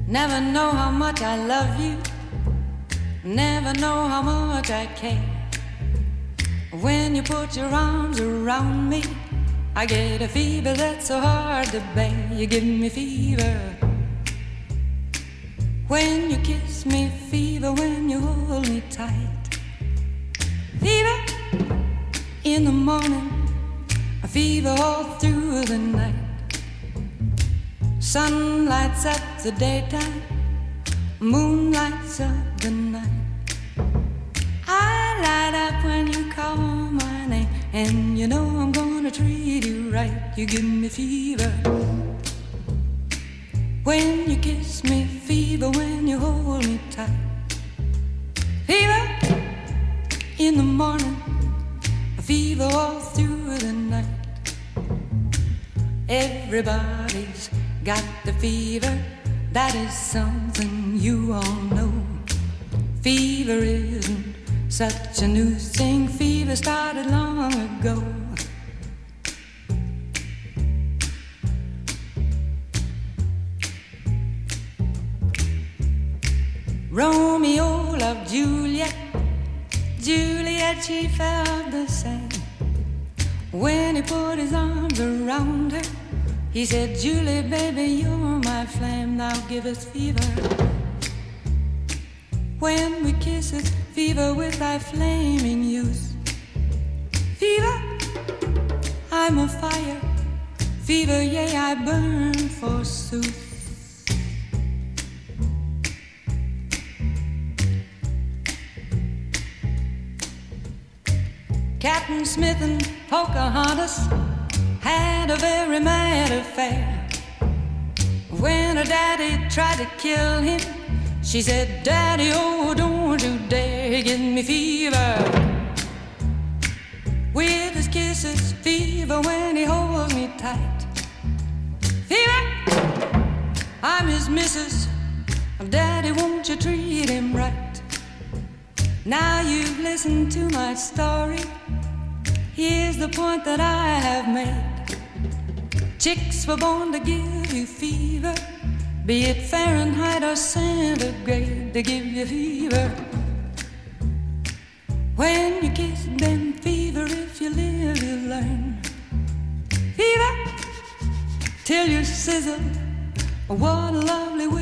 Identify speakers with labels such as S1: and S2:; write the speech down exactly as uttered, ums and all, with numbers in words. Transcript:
S1: Never know how much I love you, never know how much I care. When you put your arms around me, I get a fever that's so hard to bear. You give me fever when you kiss me, fever when you hold me tight. Fever in the morning, a fever all through the night. Sun lights up the daytime, moon lights up the night. I light up when you call my name, and you know I'm gonna treat you right. You give me fever when you kiss me, fever when you hold me tight. Fever in the morning, a fever all through the night. Everybody's got the fever, that is something you all know. Fever isn't such a new thing, fever started long ago. Romeo loved Juliet, Juliet, she felt the same. When he put his arms around her, he said, Julie, baby, you're my flame, now give us fever. When we kiss it, fever with thy flaming youth. Fever, I'm a fire, fever, yea, I burn forsooth. Captain Smith and Pocahontas had a very mad affair. When her daddy tried to kill him, she said, Daddy, oh, don't you dare give me fever. With his kisses, fever when he holds me tight. Fever, I'm his missus, Daddy, won't you treat him right? Now you've listened to my story, here's the point that I have made. Chicks were born to give you fever, be it Fahrenheit or centigrade, they give you fever. When you kiss them, fever, if you live, you learn. Fever, till you sizzle, what a lovely way